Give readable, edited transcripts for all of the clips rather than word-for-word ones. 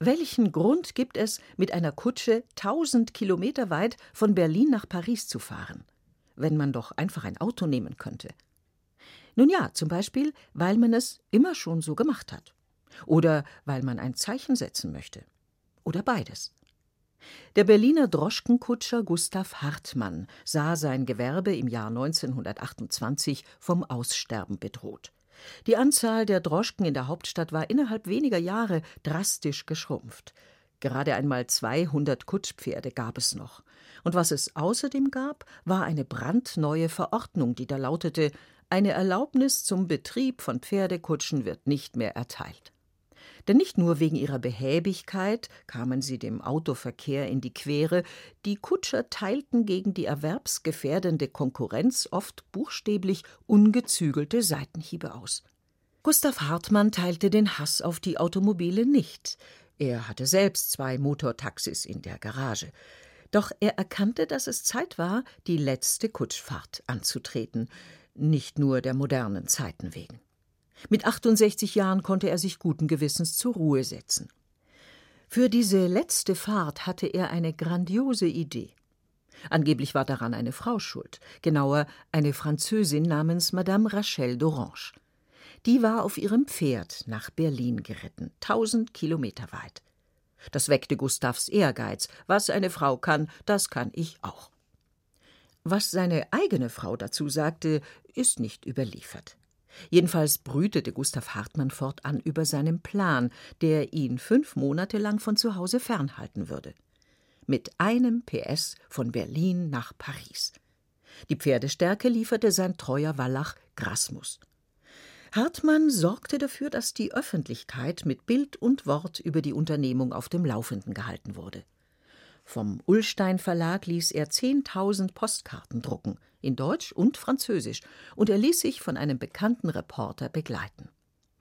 Welchen Grund gibt es, mit einer Kutsche 1000 Kilometer weit von Berlin nach Paris zu fahren, wenn man doch einfach ein Auto nehmen könnte? Nun ja, zum Beispiel, weil man es immer schon so gemacht hat. Oder weil man ein Zeichen setzen möchte. Oder beides. Der Berliner Droschkenkutscher Gustav Hartmann sah sein Gewerbe im Jahr 1928 vom Aussterben bedroht. Die Anzahl der Droschken in der Hauptstadt war innerhalb weniger Jahre drastisch geschrumpft. Gerade einmal 200 Kutschpferde gab es noch. Und was es außerdem gab, war eine brandneue Verordnung, die da lautete: Eine Erlaubnis zum Betrieb von Pferdekutschen wird nicht mehr erteilt. Denn nicht nur wegen ihrer Behäbigkeit kamen sie dem Autoverkehr in die Quere, die Kutscher teilten gegen die erwerbsgefährdende Konkurrenz oft buchstäblich ungezügelte Seitenhiebe aus. Gustav Hartmann teilte den Hass auf die Automobile nicht. Er hatte selbst 2 Motortaxis in der Garage. Doch er erkannte, dass es Zeit war, die letzte Kutschfahrt anzutreten, nicht nur der modernen Zeiten wegen. Mit 68 Jahren konnte er sich guten Gewissens zur Ruhe setzen. Für diese letzte Fahrt hatte er eine grandiose Idee. Angeblich war daran eine Frau schuld, genauer eine Französin namens Madame Rachel d'Orange. Die war auf ihrem Pferd nach Berlin geritten, 1000 Kilometer weit. Das weckte Gustavs Ehrgeiz. Was eine Frau kann, das kann ich auch. Was seine eigene Frau dazu sagte, ist nicht überliefert. Jedenfalls brütete Gustav Hartmann fortan über seinen Plan, der ihn 5 Monate lang von zu Hause fernhalten würde. Mit einem PS von Berlin nach Paris. Die Pferdestärke lieferte sein treuer Wallach Grasmus. Hartmann sorgte dafür, dass die Öffentlichkeit mit Bild und Wort über die Unternehmung auf dem Laufenden gehalten wurde. Vom Ullstein Verlag ließ er 10.000 Postkarten drucken, in Deutsch und Französisch, und er ließ sich von einem bekannten Reporter begleiten.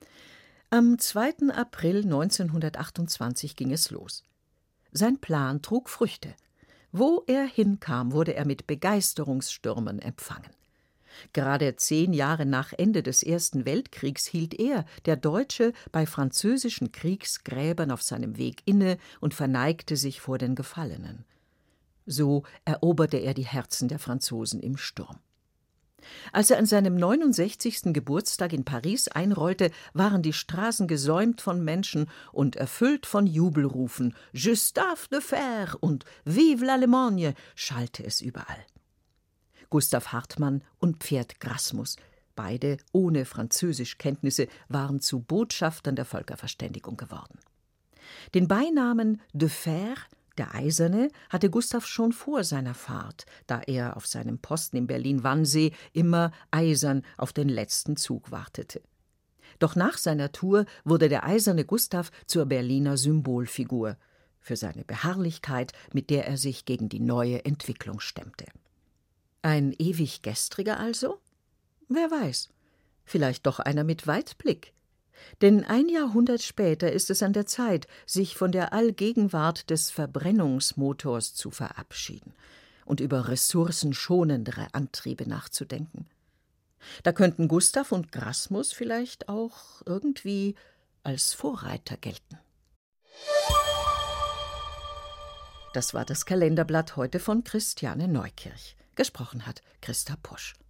Am 2. April 1928 ging es los. Sein Plan trug Früchte. Wo er hinkam, wurde er mit Begeisterungsstürmen empfangen. Gerade 10 Jahre nach Ende des Ersten Weltkriegs hielt er, der Deutsche, bei französischen Kriegsgräbern auf seinem Weg inne und verneigte sich vor den Gefallenen. So eroberte er die Herzen der Franzosen im Sturm. Als er an seinem 69. Geburtstag in Paris einrollte, waren die Straßen gesäumt von Menschen und erfüllt von Jubelrufen. Gustave de Fer und Vive l'Allemagne schallte es überall. Gustav Hartmann und Pferd Grasmus, beide ohne Französischkenntnisse, waren zu Botschaftern der Völkerverständigung geworden. Den Beinamen de Fer, der Eiserne, hatte Gustav schon vor seiner Fahrt, da er auf seinem Posten in Berlin-Wannsee immer eisern auf den letzten Zug wartete. Doch nach seiner Tour wurde der eiserne Gustav zur Berliner Symbolfigur für seine Beharrlichkeit, mit der er sich gegen die neue Entwicklung stemmte. Ein ewig Gestriger also? Wer weiß, vielleicht doch einer mit Weitblick. Denn ein Jahrhundert später ist es an der Zeit, sich von der Allgegenwart des Verbrennungsmotors zu verabschieden und über ressourcenschonendere Antriebe nachzudenken. Da könnten Gustav und Grasmus vielleicht auch irgendwie als Vorreiter gelten. Das war das Kalenderblatt heute von Christiane Neukirch. Gesprochen hat Christa Pusch.